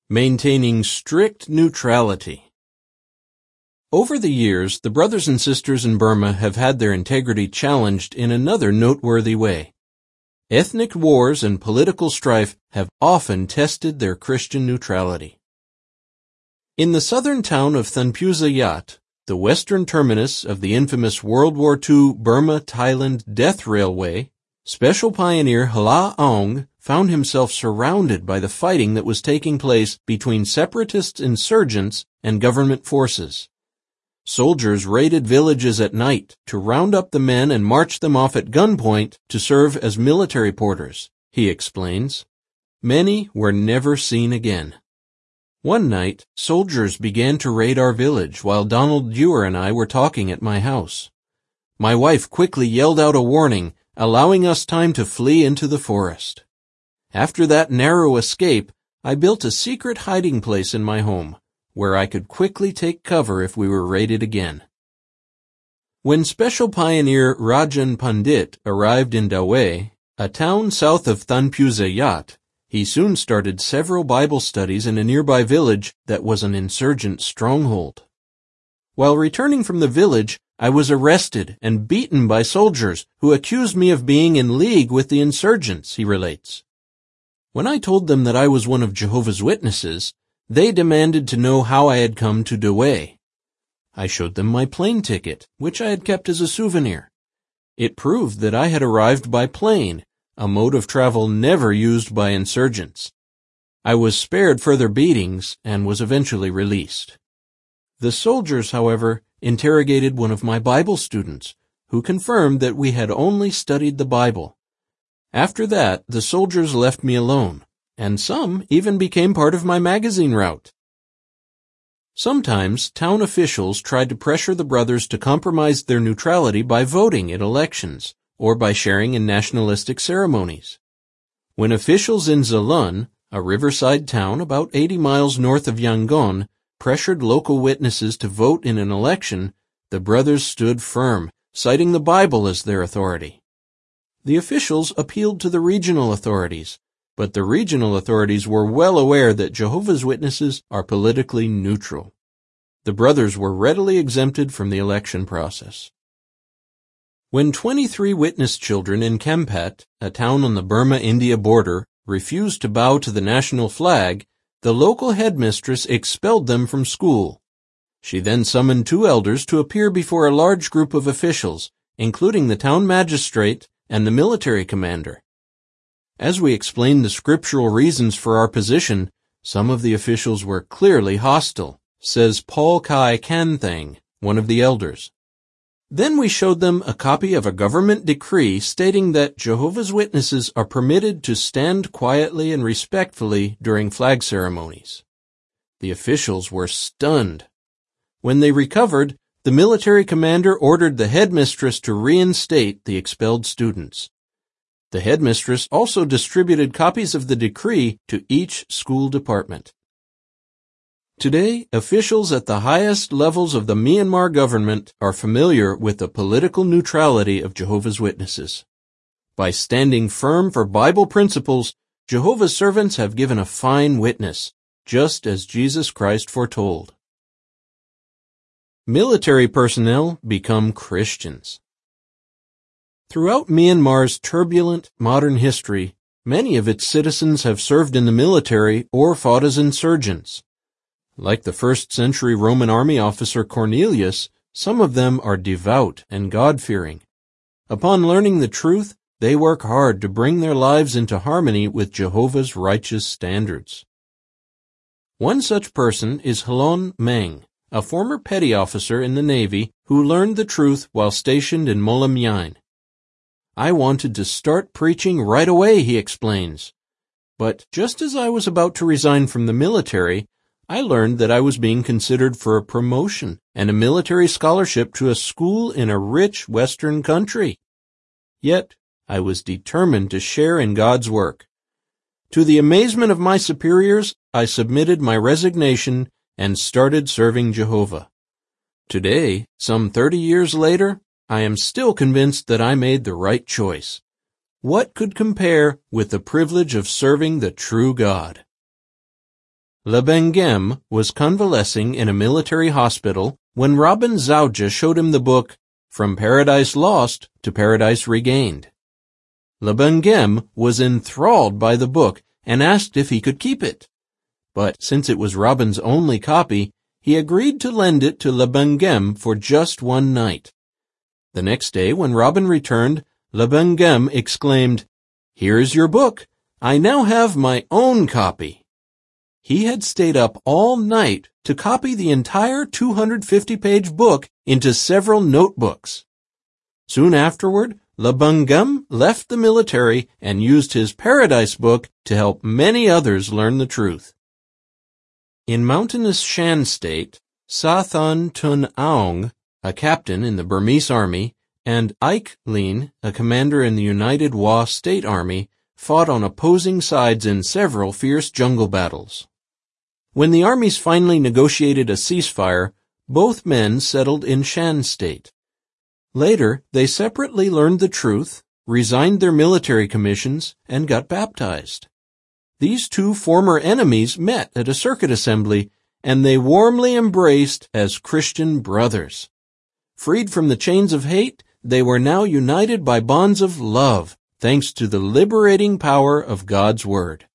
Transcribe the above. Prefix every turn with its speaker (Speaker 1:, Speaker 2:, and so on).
Speaker 1: Maintaining strict neutrality. Over the years, the brothers and sisters in Burma have had their integrity challenged in another noteworthy way. Ethnic wars and political strife have often tested their Christian neutrality. In the southern town of Thanpusa Yat, the western terminus of the infamous World War II Burma-Thailand Death Railway, Special Pioneer Hala Aung found himself surrounded by the fighting that was taking place between separatist insurgents and government forces. Soldiers raided villages at night to round up the men and march them off at gunpoint to serve as military porters, he explains. Many were never seen again. One night, soldiers began to raid our village while Donald Dewar and I were talking at my house. My wife quickly yelled out a warning, allowing us time to flee into the forest. After that narrow escape, I built a secret hiding place in my home, where I could quickly take cover if we were raided again. When Special Pioneer Rajan Pandit arrived in Dawei, a town south of Thanpusa Yat, he soon started several Bible studies in a nearby village that was an insurgent stronghold. While returning from the village, I was arrested and beaten by soldiers who accused me of being in league with the insurgents, he relates. When I told them that I was one of Jehovah's Witnesses, they demanded to know how I had come to Dawei. I showed them my plane ticket, which I had kept as a souvenir. It proved that I had arrived by plane, a mode of travel never used by insurgents. I was spared further beatings and was eventually released. The soldiers, however, interrogated one of my Bible students, who confirmed that we had only studied the Bible. After that, the soldiers left me alone, and some even became part of my magazine route. Sometimes, town officials tried to pressure the brothers to compromise their neutrality by voting in elections or by sharing in nationalistic ceremonies. When officials in Zalun, a riverside town about 80 miles north of Yangon, pressured local witnesses to vote in an election, the brothers stood firm, citing the Bible as their authority. The officials appealed to the regional authorities, but the regional authorities were well aware that Jehovah's Witnesses are politically neutral. The brothers were readily exempted from the election process. When 23 witness children in Kempat, a town on the Burma-India border, refused to bow to the national flag, the local headmistress expelled them from school. She then summoned 2 elders to appear before a large group of officials, including the town magistrate and the military commander. As we explained the scriptural reasons for our position, some of the officials were clearly hostile, says Paul Kai Kanthang, one of the elders. Then we showed them a copy of a government decree stating that Jehovah's Witnesses are permitted to stand quietly and respectfully during flag ceremonies. The officials were stunned. When they recovered, the military commander ordered the headmistress to reinstate the expelled students. The headmistress also distributed copies of the decree to each school department. Today, officials at the highest levels of the Myanmar government are familiar with the political neutrality of Jehovah's Witnesses. By standing firm for Bible principles, Jehovah's servants have given a fine witness, just as Jesus Christ foretold. Military personnel become Christians. Throughout Myanmar's turbulent modern history, many of its citizens have served in the military or fought as insurgents. Like the first-century Roman army officer Cornelius, some of them are devout and God-fearing. Upon learning the truth, they work hard to bring their lives into harmony with Jehovah's righteous standards. One such person is Halon Meng, a former petty officer in the Navy who learned the truth while stationed in Molamyain. I wanted to start preaching right away, he explains. But just as I was about to resign from the military, I learned that I was being considered for a promotion and a military scholarship to a school in a rich Western country. Yet, I was determined to share in God's work. To the amazement of my superiors, I submitted my resignation and started serving Jehovah. Today, some 30 years later, I am still convinced that I made the right choice. What could compare with the privilege of serving the true God? Laban Gem was convalescing in a military hospital when Rabban Zauja showed him the book From Paradise Lost to Paradise Regained. Laban Gem was enthralled by the book and asked if he could keep it. But since it was Rabban's only copy, he agreed to lend it to Laban Gem for just one night. The next day, when Rabban returned, Laban Gem exclaimed, "Here's your book. I now have my own copy." He had stayed up all night to copy the entire 250-page book into several notebooks. Soon afterward, Laban Gem left the military and used his Paradise book to help many others learn the truth. In mountainous Shan State, Sathan Tun Aung, a captain in the Burmese army, and Ike Lin, a commander in the United Wa State Army, fought on opposing sides in several fierce jungle battles. When the armies finally negotiated a ceasefire, both men settled in Shan State. Later, they separately learned the truth, resigned their military commissions, and got baptized. These two former enemies met at a circuit assembly, and they warmly embraced as Christian brothers. Freed from the chains of hate, they were now united by bonds of love, thanks to the liberating power of God's Word.